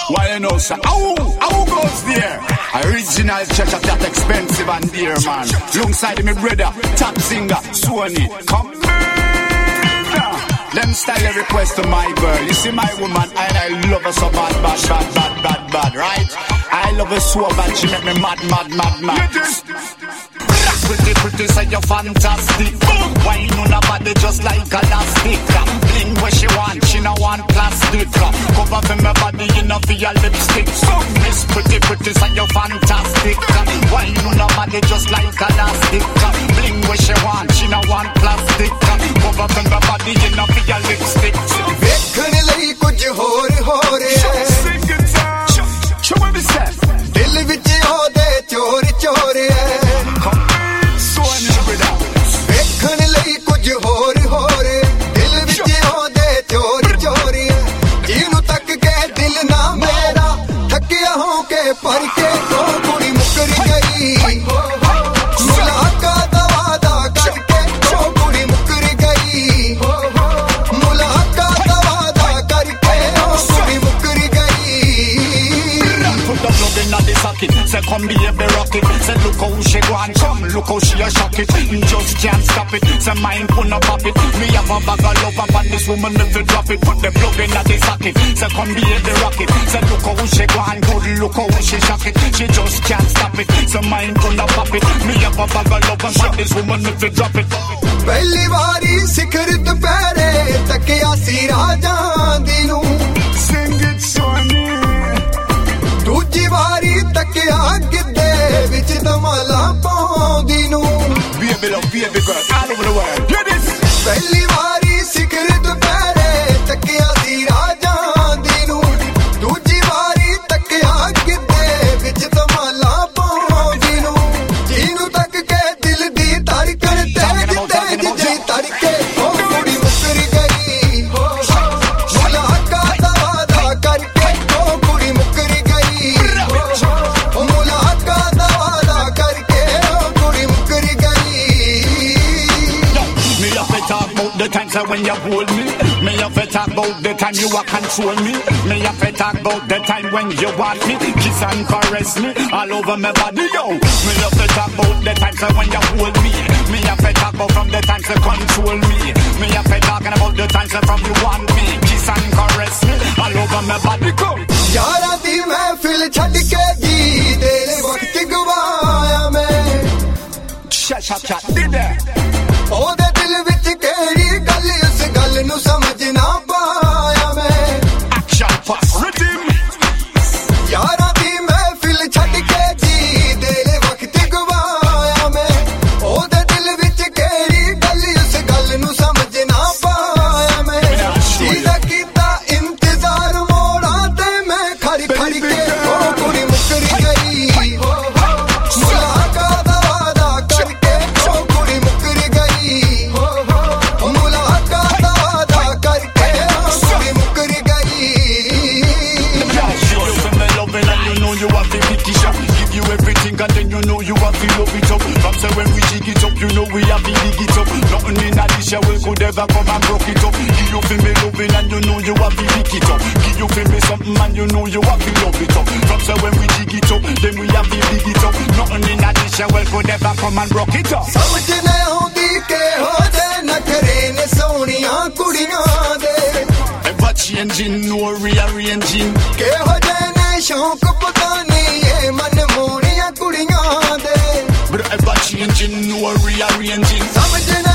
Why you know, sir? How goes there? Original church of that expensive and dear, man. Alongside me brother, top singer, Sony. Come here. Them style request to my girl. You see my woman, and I love her so bad, right? I love her so bad, she make me mad. Pretty, say you're fantastic. Wine on her body just like elastic. Bling where she want, she no want plastic. Cover for my body, you know, for your lipstick. So miss pretty, say you're fantastic. Wine on her body just like elastic. Bling where she want, she no want plastic. Cover for my body, you know, for your lipstick. देखने लगी कुछ होर Show me say. दिल विच होदे चोर देखने लगी कुछ होर दिल विच होदे चोर जिन्नू तक के दिल ना मेरा थकिया हो के पर के तो कुड़ी मुकर गई मुलाकात वादा करके तो कुड़ी मुकर गई मुलाकात वादा करके तो कुड़ी मुकर गई Put the plug in the socket, say come baby rock it. Say look how she go and come, look how she a shock it. Just can't stop it, say mine put no pop it. Me have a bag of love up and this woman never drop it. Put the plug in the socket, say come baby rock it. Say look how she go and good, look how she shock it. She just can't stop it, say mine put no pop it. Me have a bag of love and this woman never drop it. पहली बारी सिखर दुपहरे तकिया सी राजा Dinu Sing it Sony. दूजी बारी तकिया गिद्दे विच दमाला पाउंदी नू Baby love, baby girl, all over the world. Hear this. पहली बारी सिखर दुपहरे तकिया सी राजा दिनू दूजी बारी तकिया गिद्दे विच दमाला पाउंदी नू जिन्नू तक के दिल दी धड़कन तेज जी तड़के ओ कुड़ी मुकर गई मुलाकात वादा करके ओ कुड़ी मुकर गई मुलाकात वादा करके ओ कुड़ी मुकर गई Me have to talk about the times when you hold me. Me have to talk about the time you control me. Me have to talk about the time when you want me, kiss and caress me all over my body, yo. Me have to talk about the times when you hold me. Me have to talk about from the times you control me. Me have to talking about the times from you want me, kiss and caress me all over my body, go. यारा दी महफिल छड़ के जी तेरे वक्त गवाया मैं Shut, did that. ओदे दिल विच केड़ी गल उस गल नू समझ ना पाया मैं Action pass, rhythm. यारा दी महफिल छड़ के जी तेरे वक्त गवाया मैं ओदे दिल विच केड़ी गल उस गल नू समझ ना पाया मैं जीदा कीता इंतजार मोड़ा ते मैं खड़ी के ओ कुड़ी मुकर गई मुलाकात वादा करके ओ कुड़ी मुकर गई मुलाकात वादा करके ओ कुड़ी मुकर गई You have to pick it up, give you everything and then you know you have to love it up. From say when we jig it up, you know we have to dig it up. Nothing in addition will could ever come and broke it up. Give you feel me loving and you know you have to pick it up. Give you feel me something and you know you have to love it up. From say when we jig it up, then we have to dig it up. Nothing in addition will could ever come and broke it up. समझ न होंदी के हो दे नखरे ने सोनिया कुड़ियां दे Ever changing, no rearranging. के हो दे ने शौक पता नहीं ये मन मोड़ियां कुड़ियां दे But ever changing, no rearranging. समझ